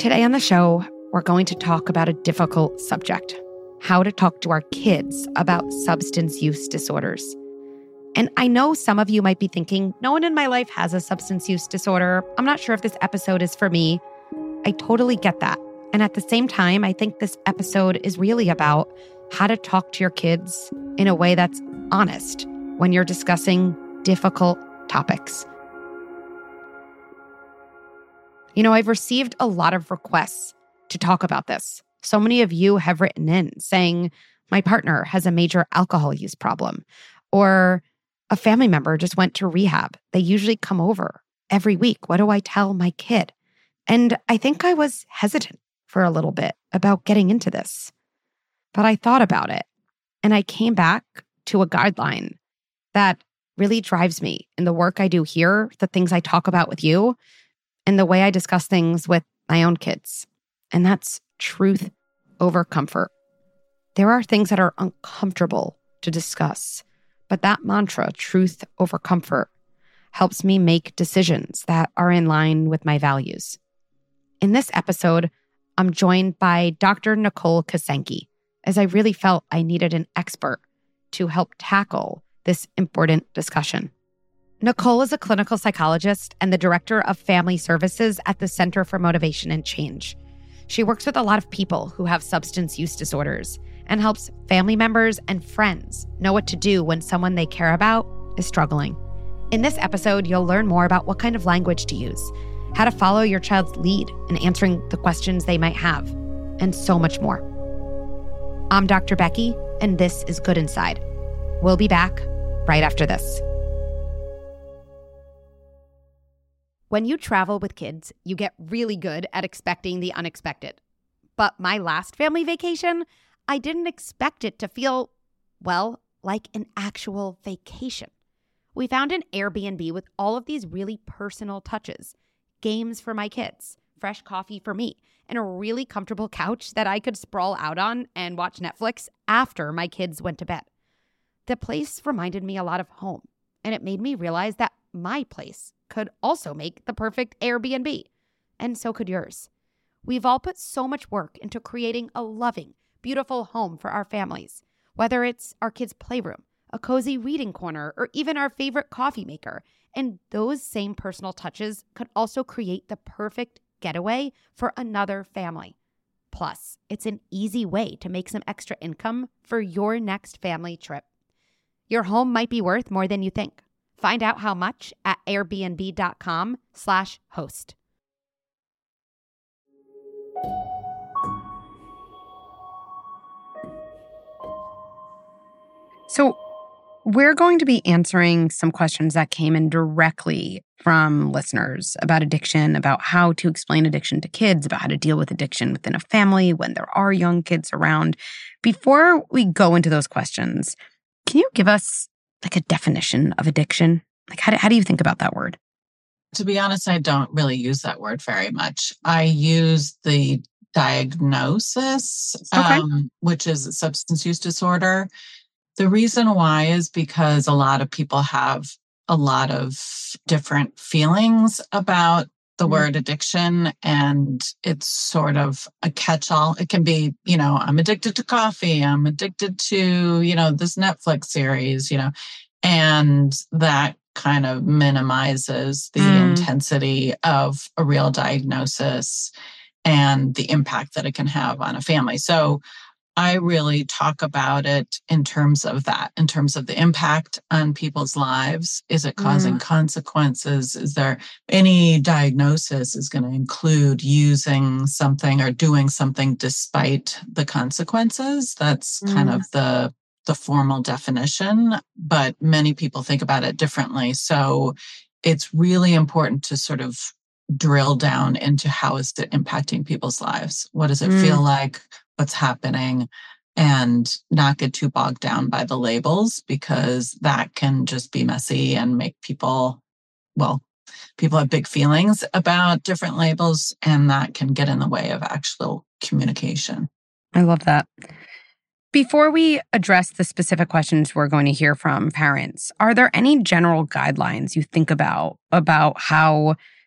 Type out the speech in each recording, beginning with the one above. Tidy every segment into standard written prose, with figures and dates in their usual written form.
Today on the show, we're going to talk about a difficult subject: how to talk to our kids about substance use disorders. And I know some of you might be thinking, no one in my life has a substance use disorder. I'm not sure if this episode is for me. I totally get that. And at the same time, I think this episode is really about how to talk to your kids in a way that's honest when you're discussing difficult topics. You know, I've received a lot of requests to talk about this. So many of you have written in saying, my partner has a major alcohol use problem, or a family member just went to rehab. They usually come over every week. What do I tell my kid? And I think I was hesitant for a little bit about getting into this. But I thought about it, and I came back to a guideline that really drives me in the work I do here, the things I talk about with you, and the way I discuss things with my own kids. And that's truth over comfort. There are things that are uncomfortable to discuss, but that mantra, truth over comfort, helps me make decisions that are in line with my values. In this episode, I'm joined by Dr. Nicole Kosenki, as I really felt I needed an expert to help tackle this important discussion. Nicole is a clinical psychologist and the director of family services at the Center for Motivation and Change. She works with a lot of people who have substance use disorders and helps family members and friends know what to do when someone they care about is struggling. In this episode, you'll learn more about what kind of language to use, how to follow your child's lead in answering the questions they might have, and so much more. I'm Dr. Becky, and this is Good Inside. We'll be back right after this. When you travel with kids, you get really good at expecting the unexpected. But my last family vacation, I didn't expect it to feel, well, like an actual vacation. We found an Airbnb with all of these really personal touches: games for my kids, fresh coffee for me, and a really comfortable couch that I could sprawl out on and watch Netflix after my kids went to bed. The place reminded me a lot of home, and it made me realize that my place could also make the perfect Airbnb, and so could yours. We've all put so much work into creating a loving, beautiful home for our families, whether it's our kids' playroom, a cozy reading corner, or even our favorite coffee maker. And those same personal touches could also create the perfect getaway for another family. Plus, it's an easy way to make some extra income for your next family trip. Your home might be worth more than you think. Find out how much at airbnb.com/host. So we're going to be answering some questions that came in directly from listeners about addiction, about how to explain addiction to kids, about how to deal with addiction within a family when there are young kids around. Before we go into those questions, can you give us like a definition of addiction? Like how do you think about that word? To be honest, I don't really use that word very much. I use the diagnosis, which is a substance use disorder. The reason why is because a lot of people have a lot of different feelings about the word addiction, and it's sort of a catch-all. It can be, I'm addicted to coffee, I'm addicted to, this Netflix series, and that kind of minimizes the intensity of a real diagnosis and the impact that it can have on a family. So I really talk about it in terms of that, in terms of the impact on people's lives. Is it causing consequences? Is there any diagnosis is going to include using something or doing something despite the consequences? That's kind of the formal definition, but many people think about it differently. So it's really important to sort of drill down into how is it impacting people's lives? What does it feel like? What's happening? And not get too bogged down by the labels, because that can just be messy and make people have big feelings about different labels, and that can get in the way of actual communication. I love that. Before we address the specific questions we're going to hear from parents, are there any general guidelines you think about how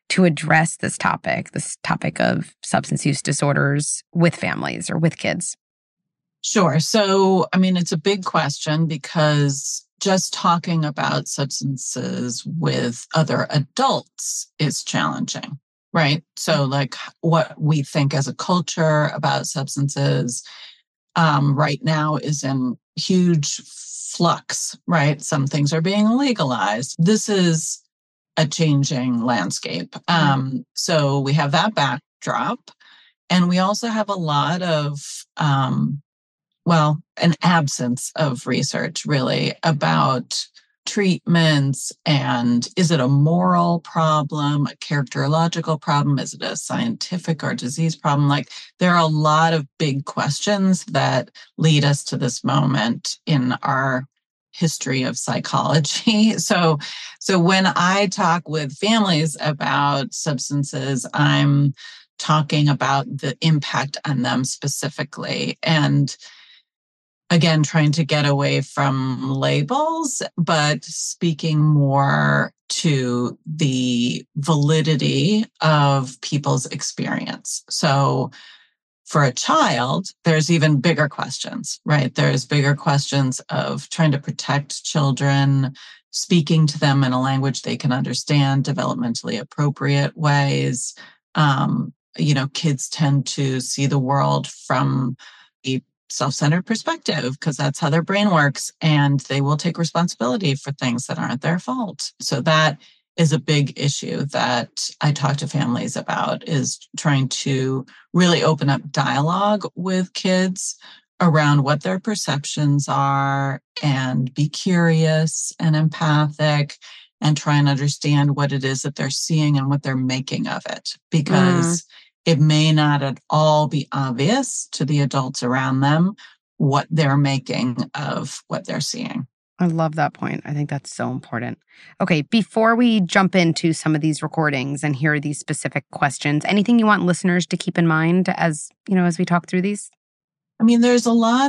to address this topic of substance use disorders with families or with kids? Sure. So, I mean, it's a big question because just talking about substances with other adults is challenging, right? So, like what we think as a culture about substances right now is in huge flux, right? Some things are being legalized. This is a changing landscape. So we have that backdrop. And we also have a lot of, an absence of research really about treatments and is it a moral problem, a characterological problem? Is it a scientific or disease problem? Like there are a lot of big questions that lead us to this moment in our history of psychology. So when I talk with families about substances, I'm talking about the impact on them specifically. And again, trying to get away from labels, but speaking more to the validity of people's experience. So for a child, there's even bigger questions, right? There's bigger questions of trying to protect children, speaking to them in a language they can understand, developmentally appropriate ways. Kids tend to see the world from a self-centered perspective because that's how their brain works, and they will take responsibility for things that aren't their fault. So that is a big issue that I talk to families about, is trying to really open up dialogue with kids around what their perceptions are and be curious and empathic and try and understand what it is that they're seeing and what they're making of it. Because it may not at all be obvious to the adults around them what they're making of what they're seeing. I love that point. I think that's so important. Okay, before we jump into some of these recordings and hear these specific questions, anything you want listeners to keep in mind as we talk through these? I mean, there's a lot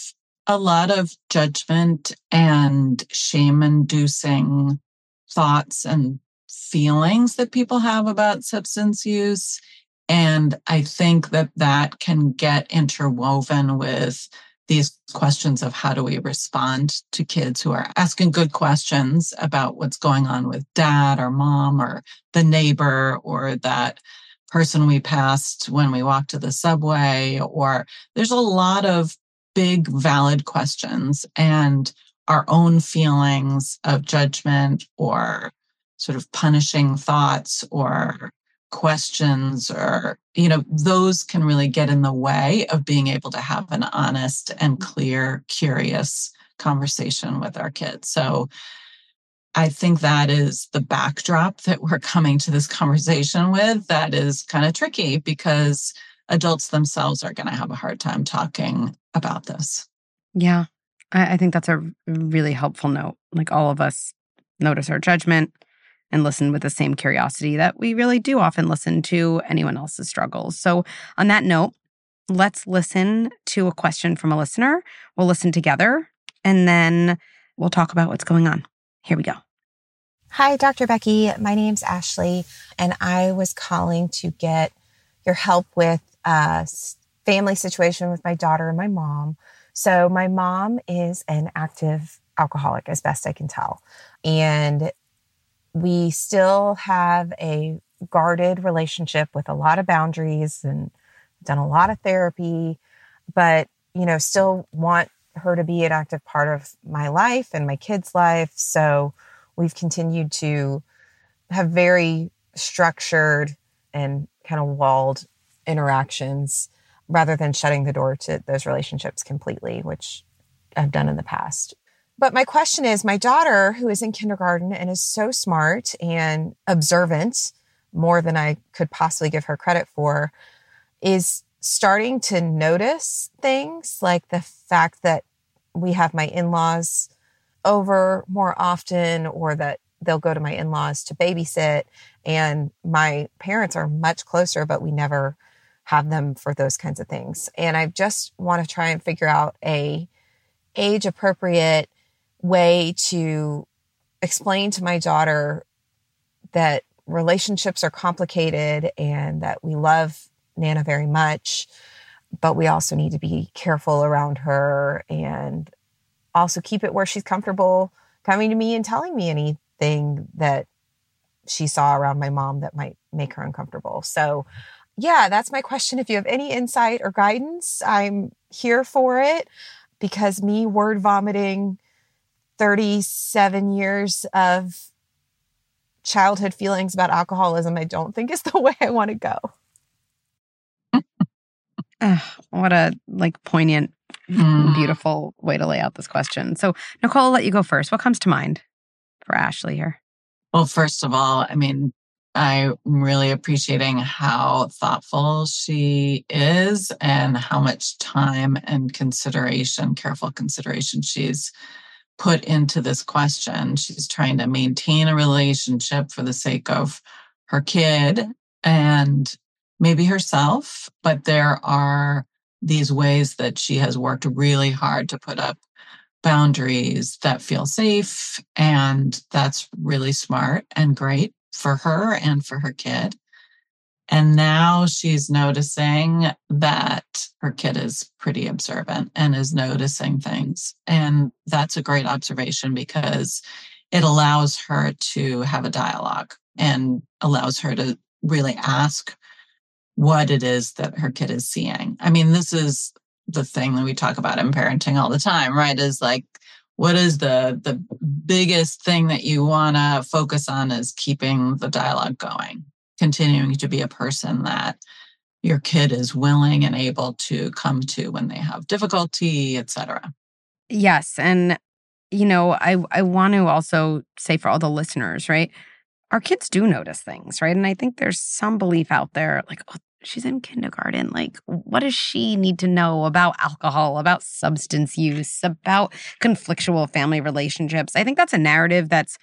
of judgment and shame-inducing thoughts and feelings that people have about substance use. And I think that can get interwoven with these questions of how do we respond to kids who are asking good questions about what's going on with dad or mom or the neighbor or that person we passed when we walked to the subway. Or there's a lot of big, valid questions, and our own feelings of judgment or sort of punishing thoughts or questions or, those can really get in the way of being able to have an honest and clear, curious conversation with our kids. So I think that is the backdrop that we're coming to this conversation with. That is kind of tricky because adults themselves are going to have a hard time talking about this. Yeah, I think that's a really helpful note. Like all of us notice our judgment and listen with the same curiosity that we really do often listen to anyone else's struggles. So on that note, let's listen to a question from a listener. We'll listen together and then we'll talk about what's going on. Here we go. Hi, Dr. Becky. My name's Ashley, and I was calling to get your help with a family situation with my daughter and my mom. So my mom is an active alcoholic, as best I can tell. And we still have a guarded relationship with a lot of boundaries and done a lot of therapy, but, still want her to be an active part of my life and my kids' life. So we've continued to have very structured and kind of walled interactions rather than shutting the door to those relationships completely, which I've done in the past. But my question is, my daughter, who is in kindergarten and is so smart and observant, more than I could possibly give her credit for, is starting to notice things like the fact that we have my in-laws over more often, or that they'll go to my in-laws to babysit. And my parents are much closer, but we never have them for those kinds of things. And I just want to try and figure out a age-appropriate way to explain to my daughter that relationships are complicated and that we love Nana very much, but we also need to be careful around her and also keep it where she's comfortable coming to me and telling me anything that she saw around my mom that might make her uncomfortable. So yeah, that's my question. If you have any insight or guidance, I'm here for it, because me word vomiting 37 years of childhood feelings about alcoholism, I don't think is the way I want to go. What a poignant, beautiful way to lay out this question. So Nicole, I'll let you go first. What comes to mind for Ashley here? Well, first of all, I mean, I'm really appreciating how thoughtful she is and how much time and consideration, careful consideration she's put into this question. She's trying to maintain a relationship for the sake of her kid and maybe herself, but there are these ways that she has worked really hard to put up boundaries that feel safe, and that's really smart and great for her and for her kid. And now she's noticing that her kid is pretty observant and is noticing things. And that's a great observation because it allows her to have a dialogue and allows her to really ask what it is that her kid is seeing. I mean, this is the thing that we talk about in parenting all the time, right? Is like, what is the biggest thing that you want to focus on is keeping the dialogue going, continuing to be a person that your kid is willing and able to come to when they have difficulty, et cetera. Yes. And, I want to also say for all the listeners, right? Our kids do notice things, right? And I think there's some belief out there like, oh, she's in kindergarten. Like, what does she need to know about alcohol, about substance use, about conflictual family relationships? I think that's a narrative that's,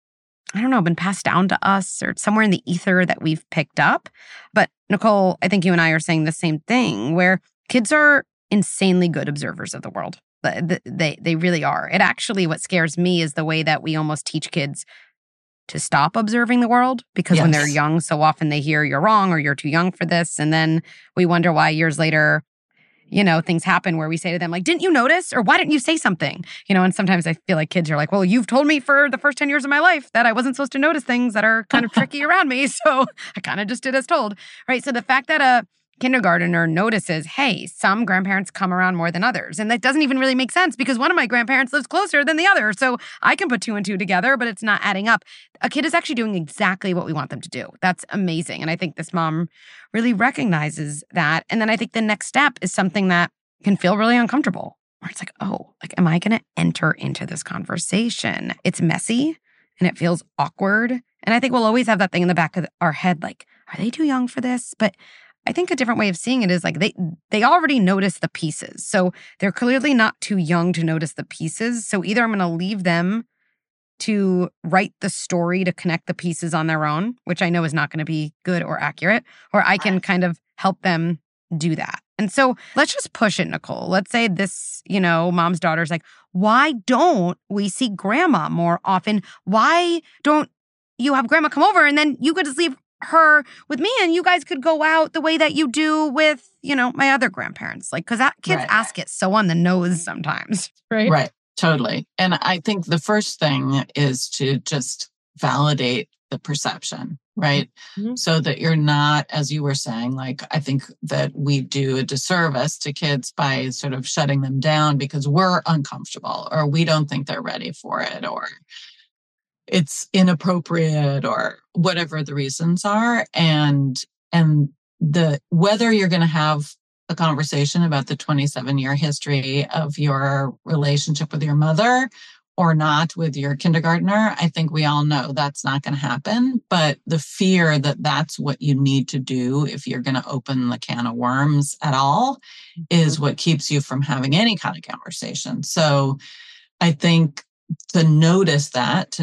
I don't know, been passed down to us or somewhere in the ether that we've picked up. But Nicole, I think you and I are saying the same thing, where kids are insanely good observers of the world. They really are. It actually, what scares me is the way that we almost teach kids to stop observing the world, because when they're young, so often they hear you're wrong or you're too young for this. And then we wonder why years later, things happen where we say to them, like, didn't you notice? Or why didn't you say something? And sometimes I feel like kids are like, well, you've told me for the first 10 years of my life that I wasn't supposed to notice things that are kind of tricky around me. So I kind of just did as told, right? So the fact that a kindergartner notices, hey, some grandparents come around more than others. And that doesn't even really make sense because one of my grandparents lives closer than the other. So I can put two and two together, but it's not adding up. A kid is actually doing exactly what we want them to do. That's amazing. And I think this mom really recognizes that. And then I think the next step is something that can feel really uncomfortable, where it's like, oh, like, am I going to enter into this conversation? It's messy and it feels awkward. And I think we'll always have that thing in the back of our head, like, are they too young for this? But I think a different way of seeing it is like they already notice the pieces. So they're clearly not too young to notice the pieces. So either I'm going to leave them to write the story to connect the pieces on their own, which I know is not going to be good or accurate, or I can kind of help them do that. And so let's just push it, Nicole. Let's say this, mom's daughter's like, why don't we see grandma more often? Why don't you have grandma come over and then you could just leave her with me and you guys could go out the way that you do with, my other grandparents? Like, because kids ask it so on the nose sometimes, right? Right. Totally. And I think the first thing is to just validate the perception, right? Mm-hmm. So that you're not, as you were saying, like, I think that we do a disservice to kids by sort of shutting them down because we're uncomfortable or we don't think they're ready for it or it's inappropriate or whatever the reasons are. And whether you're going to have a conversation about the 27-year history of your relationship with your mother or not with your kindergartner, I think we all know that's not going to happen. But the fear that that's what you need to do if you're going to open the can of worms at all is what keeps you from having any kind of conversation. So I think to notice that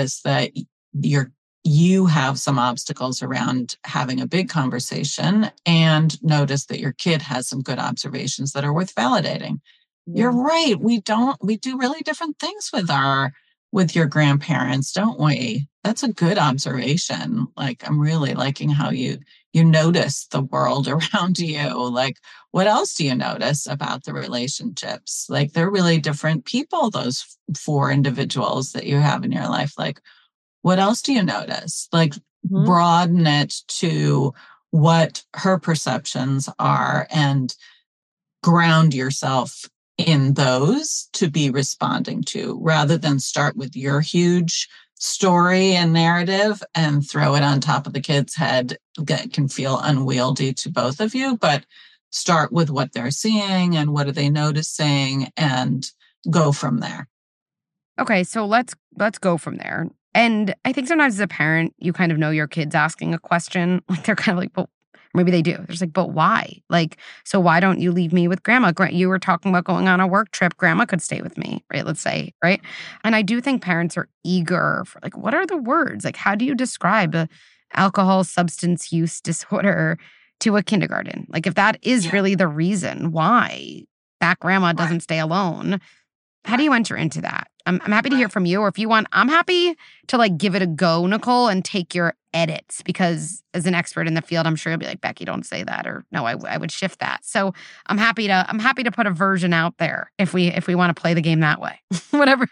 you have some obstacles around having a big conversation, and notice that your kid has some good observations that are worth validating. Yeah. You're right. We do really different things with your grandparents, don't we? that's a good observation. Like, I'm really liking how you notice the world around you. Like, what else do you notice about the relationships? Like, they're really different people, those 4 individuals that you have in your life. Like, what else do you notice? Like, broaden it to what her perceptions are and ground yourself in those to be responding to, rather than start with your huge story and narrative and throw it on top of the kid's head. That can feel unwieldy to both of you, but start with what they're seeing and what are they noticing and go from there. Okay, so let's go from there. And I think sometimes as a parent, you kind of know your kid's asking a question. Like, they're kind of like, but maybe they do. They're just like, but why? Like, so why don't you leave me with grandma? You were talking about going on a work trip. Grandma could stay with me, right? Let's say, right? And I do think parents are eager for, like, what are the words? Like, how do you describe a alcohol substance use disorder to a kindergarten? Like, if that is really the reason why that grandma doesn't stay alone, how do you enter into that? I'm happy to hear from you. Or if you want, I'm happy to like give it a go, Nicole, and take your edits, because as an expert in the field, I'm sure you'll be like, Becky, don't say that, or no, I would shift that. So I'm happy to put a version out there if we want to play the game that way. Whatever.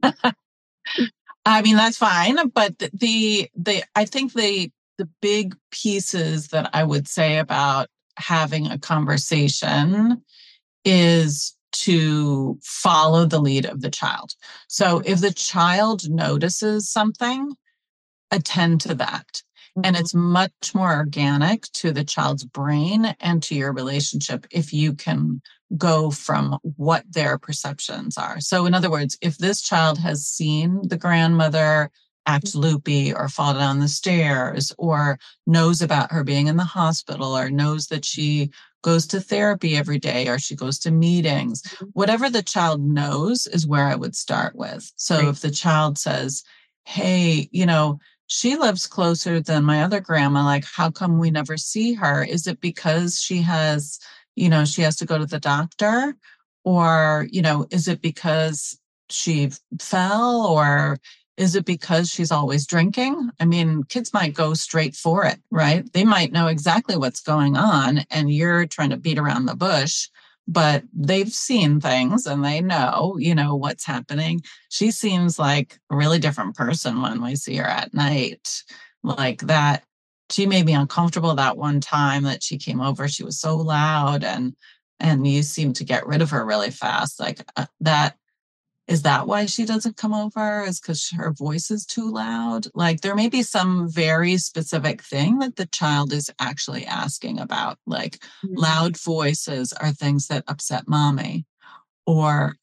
I mean, that's fine. But I think the big pieces that I would say about having a conversation is to follow the lead of the child. So if the child notices something, attend to that. And it's much more organic to the child's brain and to your relationship if you can go from what their perceptions are. So in other words, if this child has seen the grandmother act loopy or fall down the stairs, or knows about her being in the hospital, or knows that she goes to therapy every day, or she goes to meetings, whatever the child knows is where I would start with. So if the child says, hey, she lives closer than my other grandma, like, how come we never see her? Is it because she has to go to the doctor? Or, is it because she fell? Or is it because she's always drinking? I mean, kids might go straight for it, right? They might know exactly what's going on, and you're trying to beat around the bush, but they've seen things and they know, what's happening. She seems like a really different person when we see her at night. Like that, she made me uncomfortable that one time that she came over. She was so loud, and you seemed to get rid of her really fast. Like that. Is that why she doesn't come over? Is because her voice is too loud? Like, there may be some very specific thing that the child is actually asking about. Like, loud voices are things that upset mommy. Or,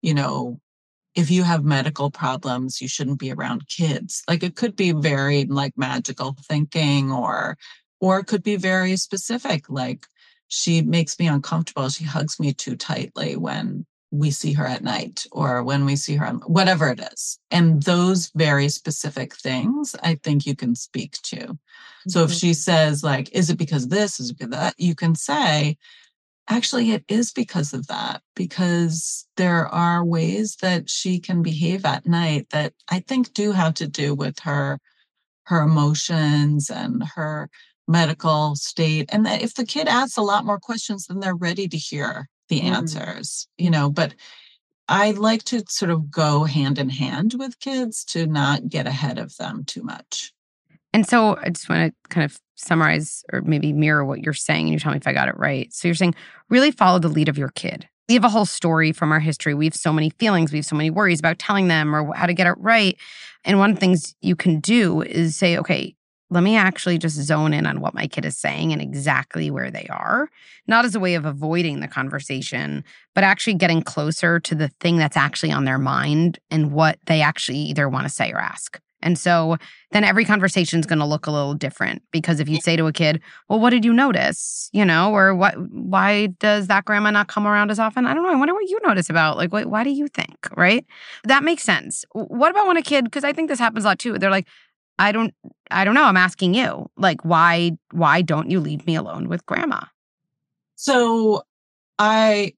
if you have medical problems, you shouldn't be around kids. Like, it could be very like magical thinking, or it could be very specific. Like, she makes me uncomfortable. She hugs me too tightly when we see her at night, or when we see her, whatever it is. And those very specific things, I think you can speak to. So if she says, like, is it because of this? Is it because of that? You can say, actually, it is because of that, because there are ways that she can behave at night that I think do have to do with her emotions and her medical state. And that if the kid asks a lot more questions, then they're ready to hear the answers, but I like to sort of go hand in hand with kids to not get ahead of them too much. And so I just want to kind of summarize or maybe mirror what you're saying, and you tell me if I got it right. So you're saying really follow the lead of your kid. We have a whole story from our history. We have so many feelings. We have so many worries about telling them or how to get it right. And one of the things you can do is say, okay, let me actually just zone in on what my kid is saying and exactly where they are, not as a way of avoiding the conversation, but actually getting closer to the thing that's actually on their mind and what they actually either want to say or ask. And so then every conversation is going to look a little different, because if you say to a kid, well, what did you notice? Or why does that grandma not come around as often? I don't know. I wonder what you notice about, like, why do you think, right? That makes sense. What about when a kid, because I think this happens a lot too, they're like, I don't know. I'm asking you, like, why don't you leave me alone with grandma? So I'm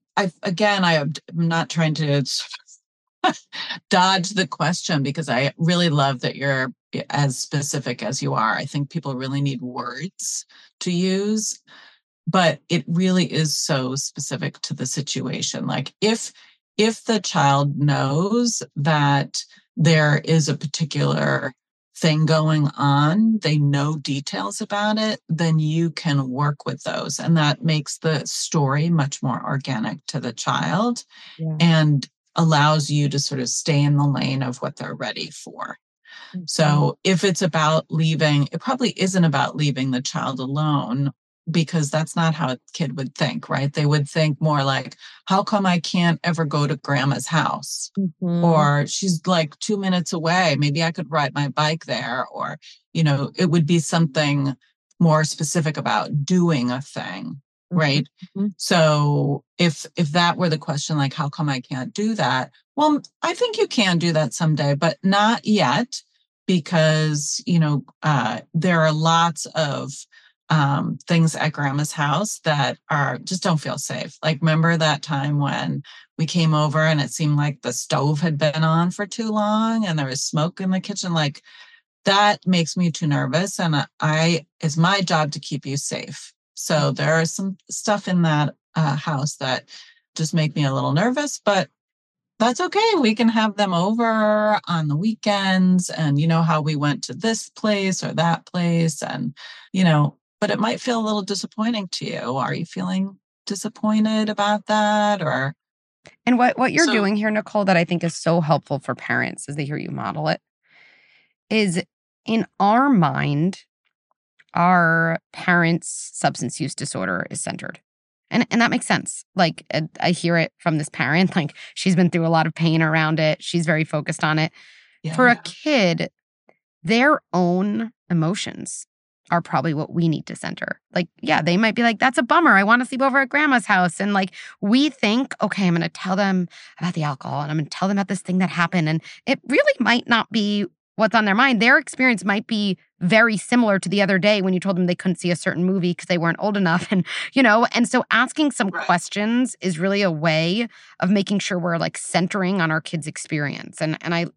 not trying to dodge the question, because I really love that you're as specific as you are. I think people really need words to use, but it really is so specific to the situation. Like if the child knows that there is a particular thing going on, they know details about it, then you can work with those. And that makes the story much more organic to the child and allows you to sort of stay in the lane of what they're ready for. Mm-hmm. So if it's about leaving, it probably isn't about leaving the child alone, because that's not how a kid would think, right? They would think more like, how come I can't ever go to grandma's house? Mm-hmm. Or she's like 2 minutes away. Maybe I could ride my bike there. Or, it would be something more specific about doing a thing, right? Mm-hmm. So if that were the question, like, how come I can't do that? Well, I think you can do that someday, but not yet, because, there are lots of things at grandma's house that just don't feel safe. Like, remember that time when we came over and it seemed like the stove had been on for too long and there was smoke in the kitchen? Like, that makes me too nervous. And it's my job to keep you safe. So there is some stuff in that house that just make me a little nervous, but that's okay. We can have them over on the weekends, and how we went to this place or that place, and but it might feel a little disappointing to you. Are you feeling disappointed about that? Or and what you're doing here, Nicole, that I think is so helpful for parents as they hear you model it, is in our mind, our parents' substance use disorder is centered. And that makes sense. Like, I hear it from this parent, like, she's been through a lot of pain around it. She's very focused on it. Yeah. For a kid, their own emotions are probably what we need to center. Like, yeah, they might be like, that's a bummer. I want to sleep over at grandma's house. And like, we think, okay, I'm going to tell them about the alcohol and I'm going to tell them about this thing that happened. And it really might not be what's on their mind. Their experience might be very similar to the other day when you told them they couldn't see a certain movie because they weren't old enough. And, and so asking some questions is really a way of making sure we're like centering on our kids' experience. And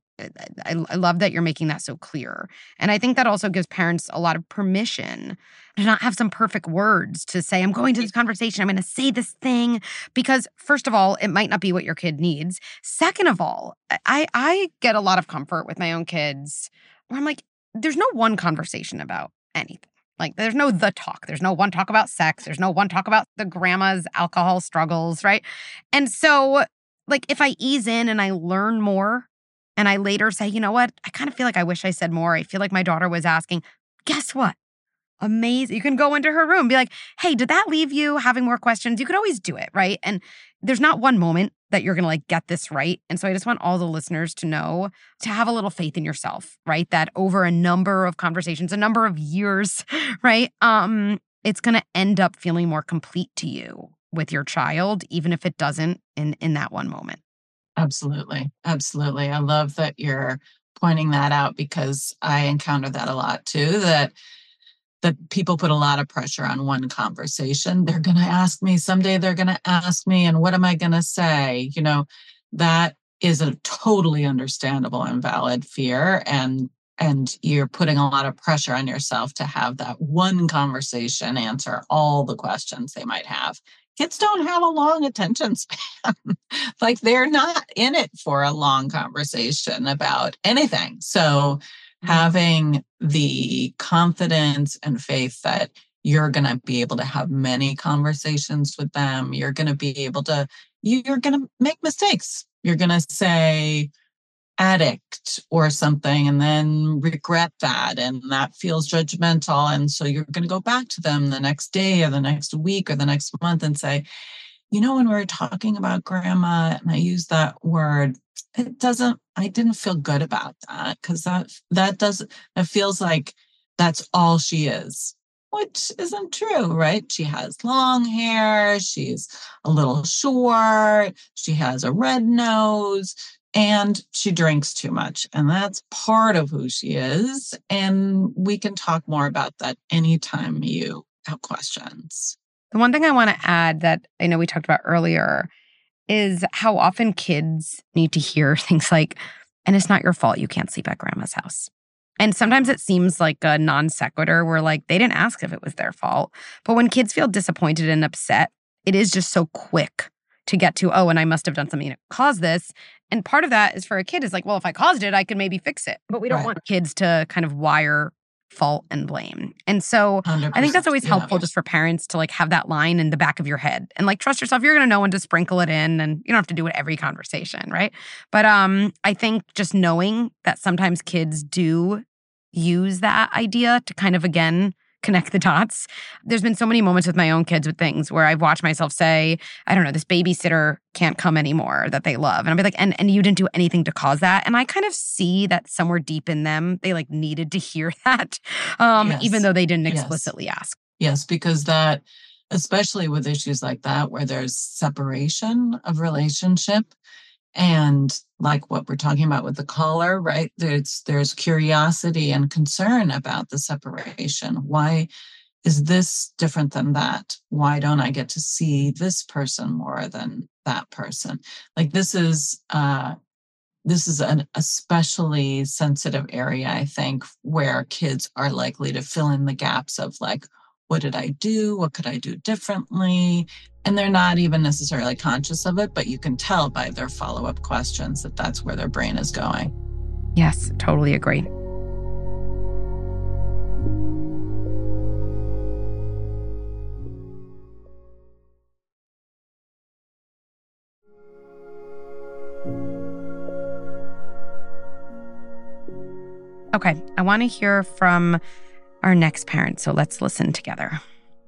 I love that you're making that so clear. And I think that also gives parents a lot of permission to not have some perfect words to say, I'm going to this conversation, I'm going to say this thing, because first of all, it might not be what your kid needs. Second of all, I get a lot of comfort with my own kids where I'm like, there's no one conversation about anything. Like, there's no the talk. There's no one talk about sex. There's no one talk about the grandma's alcohol struggles, right? And so, like, if I ease in and I learn more, and I later say, you know what? I kind of feel like I wish I said more. I feel like my daughter was asking. Guess what? Amazing. You can go into her room and be like, hey, did that leave you having more questions? You could always do it, right? And there's not one moment that you're going to like get this right. And so I just want all the listeners to know, to have a little faith in yourself, right? That over a number of conversations, a number of years, right? It's going to end up feeling more complete to you with your child, even if it doesn't in that one moment. Absolutely. Absolutely. I love that you're pointing that out, because I encounter that a lot too, that people put a lot of pressure on one conversation. They're going to ask me someday, they're going to ask me, and what am I going to say? That is a totally understandable and valid fear. And you're putting a lot of pressure on yourself to have that one conversation answer all the questions they might have. Kids don't have a long attention span. Like, they're not in it for a long conversation about anything. So having the confidence and faith that you're going to be able to have many conversations with them, you're going to make mistakes. You're going to say addict or something and then regret that, and that feels judgmental, and so you're going to go back to them the next day or the next week or the next month and say, when we were talking about grandma and I used that word, I didn't feel good about that, because that feels like that's all she is, which isn't true, right? She has long hair, she's a little short, she has a red nose, and she drinks too much. And that's part of who she is. And we can talk more about that anytime you have questions. The one thing I want to add that I know we talked about earlier is how often kids need to hear things like, and it's not your fault you can't sleep at grandma's house. And sometimes it seems like a non sequitur where like they didn't ask if it was their fault. But when kids feel disappointed and upset, it is just so quick to get to, oh, and I must have done something to cause this. And part of that is for a kid is like, well, if I caused it, I could maybe fix it. But we don't want kids to kind of wire fault and blame. And so 100%. I think that's always helpful just for parents to like have that line in the back of your head and like trust yourself. You're going to know when to sprinkle it in, and you don't have to do it every conversation, right? But I think just knowing that sometimes kids do use that idea to kind of, again, connect the dots. There's been so many moments with my own kids with things where I've watched myself say, I don't know, this babysitter can't come anymore that they love. And I'll be like, and you didn't do anything to cause that. And I kind of see that somewhere deep in them, they like needed to hear that, even though they didn't explicitly ask. Yes, because that, especially with issues like that, where there's separation of relationship, and like what we're talking about with the caller, right? There's curiosity and concern about the separation. Why is this different than that? Why don't I get to see this person more than that person? Like this is an especially sensitive area, I think, where kids are likely to fill in the gaps of like, what did I do? What could I do differently? And they're not even necessarily conscious of it, but you can tell by their follow-up questions that that's where their brain is going. Yes, totally agree. Okay, I want to hear from our next parent, so let's listen together.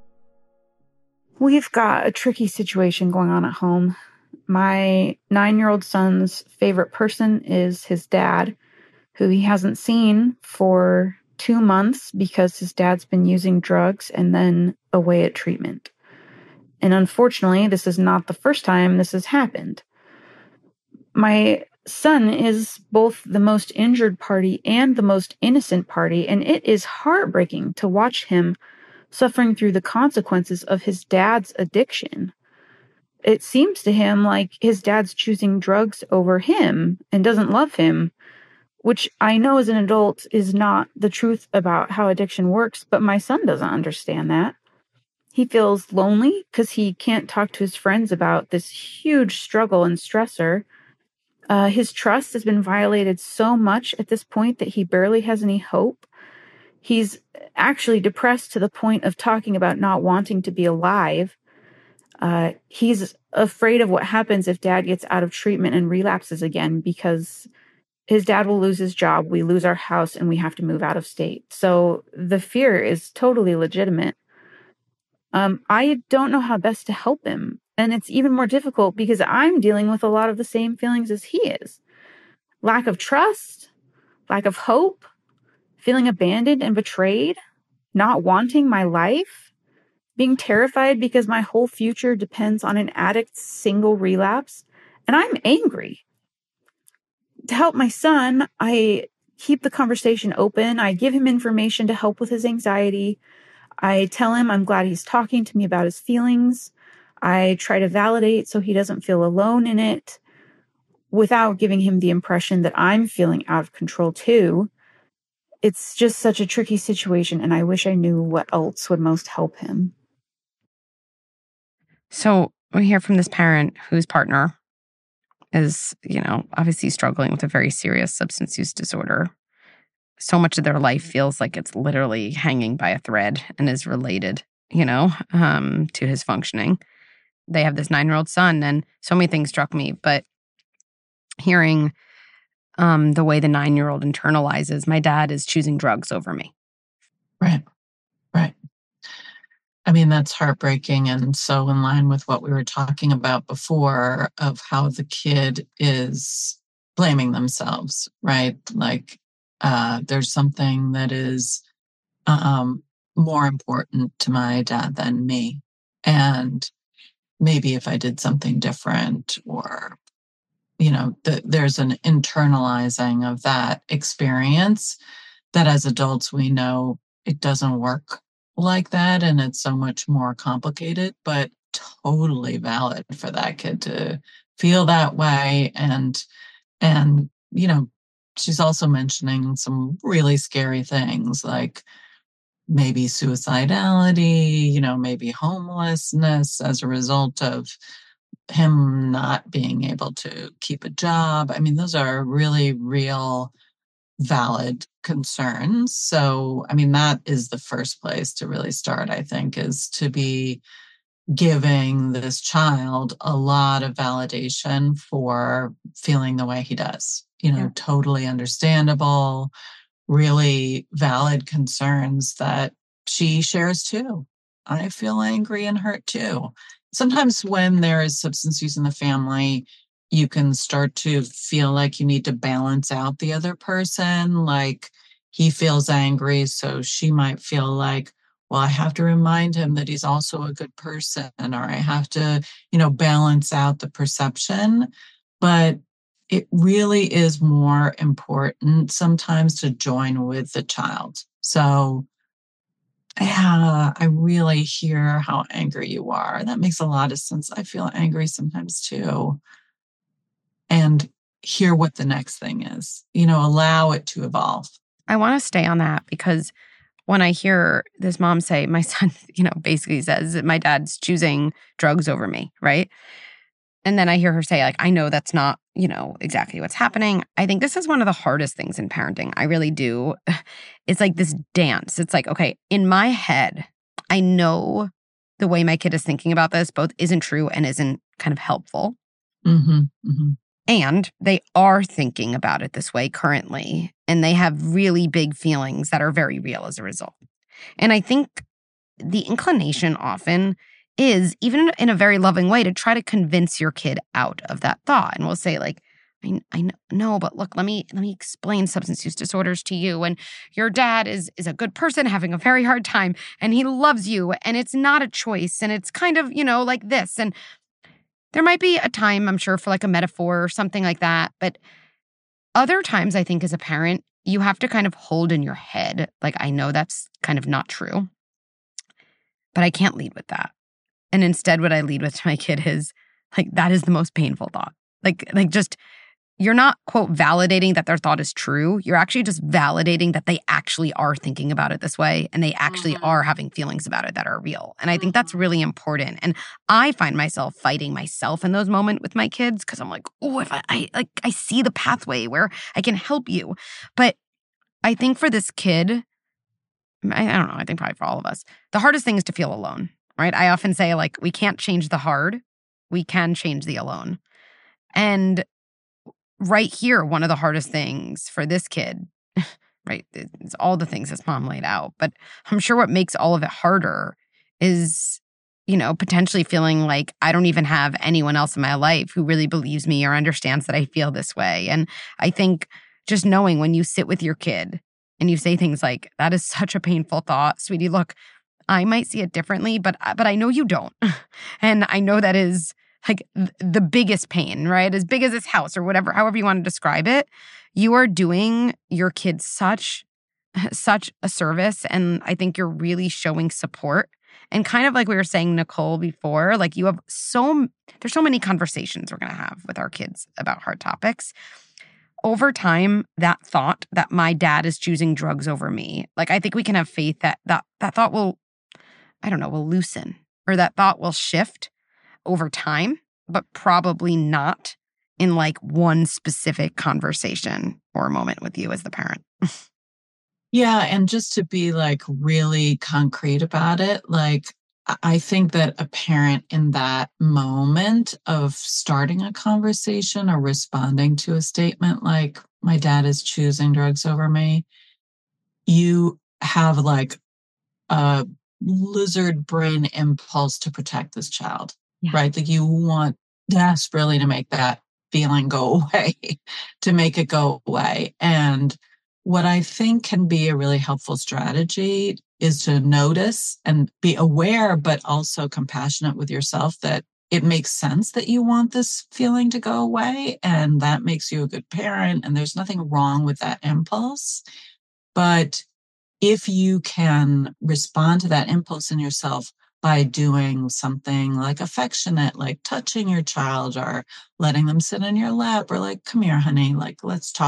We've got a tricky situation going on at home. My 9-year-old son's favorite person is his dad, who he hasn't seen for 2 months because his dad's been using drugs and then away at treatment. And unfortunately, this is not the first time this has happened. My son is both the most injured party and the most innocent party, and it is heartbreaking to watch him suffering through the consequences of his dad's addiction. It seems to him like his dad's choosing drugs over him and doesn't love him, which I know as an adult is not the truth about how addiction works, but my son doesn't understand that. He feels lonely because he can't talk to his friends about this huge struggle and stressor. His trust has been violated so much at this point that he barely has any hope. He's actually depressed to the point of talking about not wanting to be alive. He's afraid of what happens if dad gets out of treatment and relapses again, because his dad will lose his job, we lose our house, and we have to move out of state. So the fear is totally legitimate. I don't know how best to help him. And it's even more difficult because I'm dealing with a lot of the same feelings as he is. Lack of trust, lack of hope, feeling abandoned and betrayed, not wanting my life, being terrified because my whole future depends on an addict's single relapse, and I'm angry. To help my son, I keep the conversation open. I give him information to help with his anxiety. I tell him I'm glad he's talking to me about his feelings. I try to validate so he doesn't feel alone in it without giving him the impression that I'm feeling out of control too. It's just such a tricky situation, and I wish I knew what else would most help him. So we hear from this parent whose partner is, obviously struggling with a very serious substance use disorder. So much of their life feels like it's literally hanging by a thread and is related, to his functioning. They have this 9-year-old son, and so many things struck me, but hearing the way the 9-year-old internalizes, my dad is choosing drugs over me. Right. I mean, that's heartbreaking and so in line with what we were talking about before of how the kid is blaming themselves, right? Like there's something that is more important to my dad than me. And maybe if I did something different or, there's an internalizing of that experience that as adults, we know it doesn't work like that. And it's so much more complicated, but totally valid for that kid to feel that way and, she's also mentioning some really scary things like maybe suicidality, maybe homelessness as a result of him not being able to keep a job. I mean, those are really real, valid concerns. So, I mean, that is the first place to really start, I think, is to be giving this child a lot of validation for feeling the way he does. Totally understandable, really valid concerns that she shares too. I feel angry and hurt too. Sometimes when there is substance use in the family, you can start to feel like you need to balance out the other person. Like he feels angry, so she might feel like, well, I have to remind him that he's also a good person, or I have to, balance out the perception. But it really is more important sometimes to join with the child. So, yeah, I really hear how angry you are. That makes a lot of sense. I feel angry sometimes too. And hear what the next thing is, allow it to evolve. I want to stay on that because when I hear this mom say, my son, basically says that my dad's choosing drugs over me, right? And then I hear her say, like, I know that's not, exactly what's happening. I think this is one of the hardest things in parenting. I really do. It's like this dance. It's like, okay, in my head, I know the way my kid is thinking about this both isn't true and isn't kind of helpful. Mm-hmm, mm-hmm. And they are thinking about it this way currently. And they have really big feelings that are very real as a result. And I think the inclination often is, even in a very loving way, to try to convince your kid out of that thought. And we'll say, like, I know, but look, let me explain substance use disorders to you. And your dad is a good person having a very hard time, and he loves you, and it's not a choice, and it's kind of, like this. And there might be a time, I'm sure, for like a metaphor or something like that. But other times, I think as a parent, you have to kind of hold in your head, like, I know that's kind of not true, but I can't lead with that. And instead, what I lead with to my kid is, like, that is the most painful thought. Like just, you're not, quote, validating that their thought is true. You're actually just validating that they actually are thinking about it this way, and they actually are having feelings about it that are real. And I think that's really important. And I find myself fighting myself in those moments with my kids because I'm like, oh, if I see the pathway where I can help you. But I think for this kid, I don't know, I think probably for all of us, the hardest thing is to feel alone, right? I often say, like, we can't change the hard. We can change the alone. And right here, one of the hardest things for this kid, right, it's all the things his mom laid out, but I'm sure what makes all of it harder is, potentially feeling like I don't even have anyone else in my life who really believes me or understands that I feel this way. And I think just knowing when you sit with your kid and you say things like, that is such a painful thought, sweetie, look, I might see it differently, but I know you don't. And I know that is like the biggest pain, right? As big as this house or whatever, however you want to describe it. You are doing your kids such a service. And I think you're really showing support. And kind of like we were saying, Nicole, before, like there's so many conversations we're going to have with our kids about hard topics. Over time, that thought that my dad is choosing drugs over me, like, I think we can have faith that thought will loosen, or that thought will shift over time, but probably not in like one specific conversation or moment with you as the parent. Yeah. And just to be like really concrete about it, like, I think that a parent in that moment of starting a conversation or responding to a statement like, my dad is choosing drugs over me, you have like a lizard brain impulse to protect this child, right? Like, you want desperately to make that feeling go away, to make it go away. And what I think can be a really helpful strategy is to notice and be aware, but also compassionate with yourself, that it makes sense that you want this feeling to go away, and that makes you a good parent, and there's nothing wrong with that impulse. But if you can respond to that impulse in yourself by doing something like affectionate, like touching your child or letting them sit in your lap, or like, come here, honey, like, let's talk,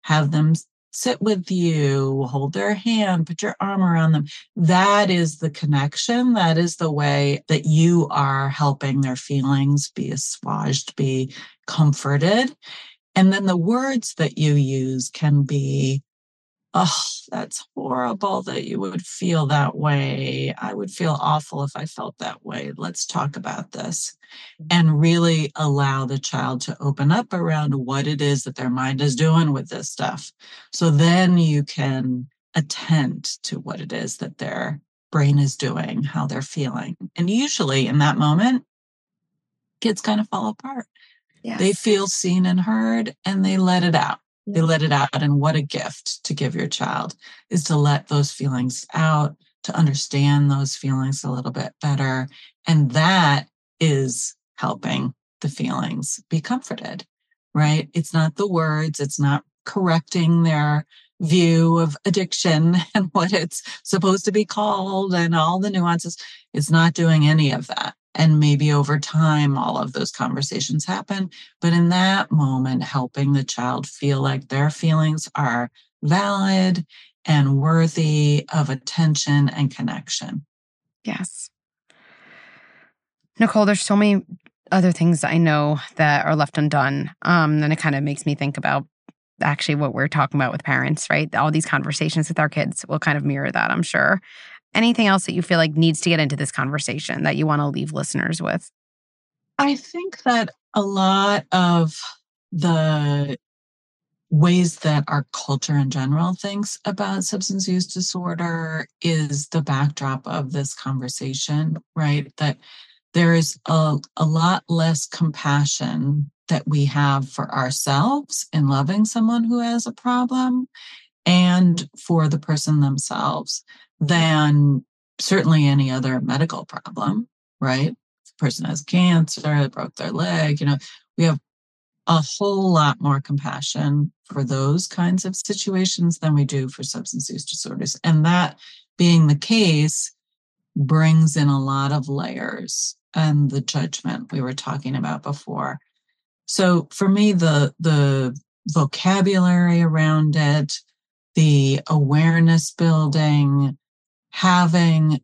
have them sit with you, hold their hand, put your arm around them. That is the connection. That is the way that you are helping their feelings be assuaged, be comforted. And then the words that you use can be, oh, that's horrible that you would feel that way. I would feel awful if I felt that way. Let's talk about this. And really allow the child to open up around what it is that their mind is doing with this stuff. So then you can attend to what it is that their brain is doing, how they're feeling. And usually in that moment, kids kind of fall apart. Yes. They feel seen and heard, and they let it out. They let it out. And what a gift to give your child is to let those feelings out, to understand those feelings a little bit better. And that is helping the feelings be comforted, right? It's not the words. It's not correcting their view of addiction and what it's supposed to be called and all the nuances. It's not doing any of that. And maybe over time, all of those conversations happen. But in that moment, helping the child feel like their feelings are valid and worthy of attention and connection. Yes. Nicole, there's so many other things I know that are left undone. And it kind of makes me think about actually what we're talking about with parents, right? All these conversations with our kids will kind of mirror that, I'm sure. Anything else that you feel like needs to get into this conversation that you want to leave listeners with? I think that a lot of the ways that our culture in general thinks about substance use disorder is the backdrop of this conversation, right? That there is a lot less compassion that we have for ourselves in loving someone who has a problem and for the person themselves than certainly any other medical problem, right? If the person has cancer, they broke their leg, we have a whole lot more compassion for those kinds of situations than we do for substance use disorders. And that being the case brings in a lot of layers and the judgment we were talking about before. So for me, the vocabulary around it, the awareness building, having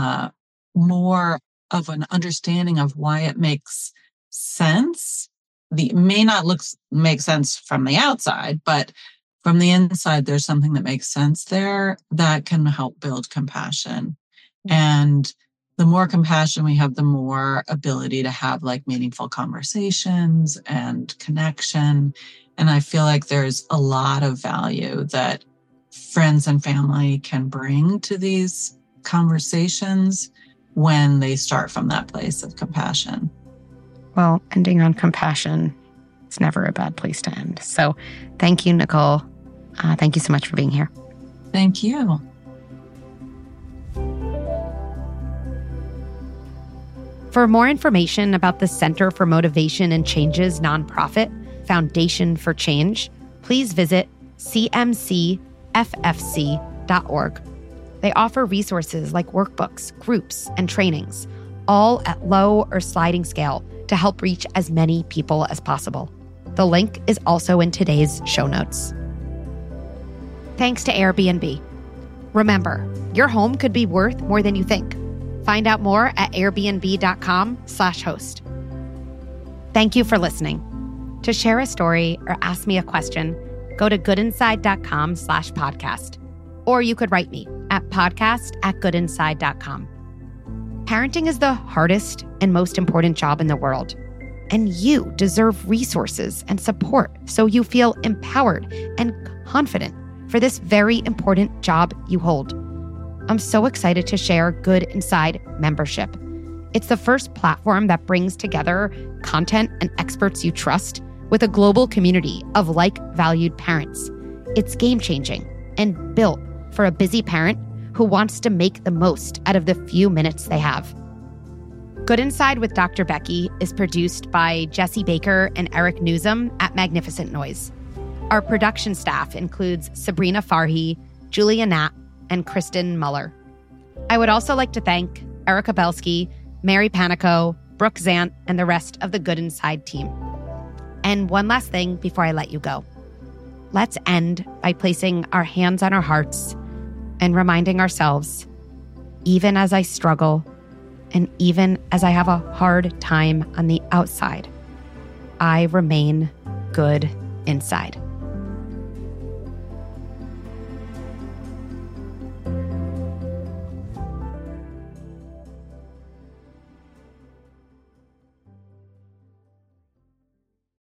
more of an understanding of why it makes sense. It may not make sense from the outside, but from the inside, there's something that makes sense there that can help build compassion. And the more compassion we have, the more ability to have meaningful conversations and connection. And I feel like there's a lot of value that friends and family can bring to these conversations when they start from that place of compassion. Well, ending on compassion is never a bad place to end. So thank you, Nicole. Thank you so much for being here. Thank you. For more information about the Center for Motivation and Change's nonprofit, Foundation for Change, please visit cmcffc.org. They offer resources like workbooks, groups, and trainings, all at low or sliding scale to help reach as many people as possible. The link is also in today's show notes. Thanks to Airbnb. Remember, your home could be worth more than you think. Find out more at airbnb.com/host. Thank you for listening. To share a story or ask me a question, go to goodinside.com/podcast. Or you could write me at podcast@goodinside.com. Parenting is the hardest and most important job in the world. And you deserve resources and support so you feel empowered and confident for this very important job you hold. I'm so excited to share Good Inside membership. It's the first platform that brings together content and experts you trust with a global community of like-valued parents. It's game-changing and built for a busy parent who wants to make the most out of the few minutes they have. Good Inside with Dr. Becky is produced by Jesse Baker and Eric Newsom at Magnificent Noise. Our production staff includes Sabrina Farhi, Julia Knapp, and Kristen Muller. I would also like to thank Erica Belsky, Mary Panico, Brooke Zant, and the rest of the Good Inside team. And one last thing before I let you go. let's end by placing our hands on our hearts and reminding ourselves, even as I struggle and even as I have a hard time on the outside, I remain good inside.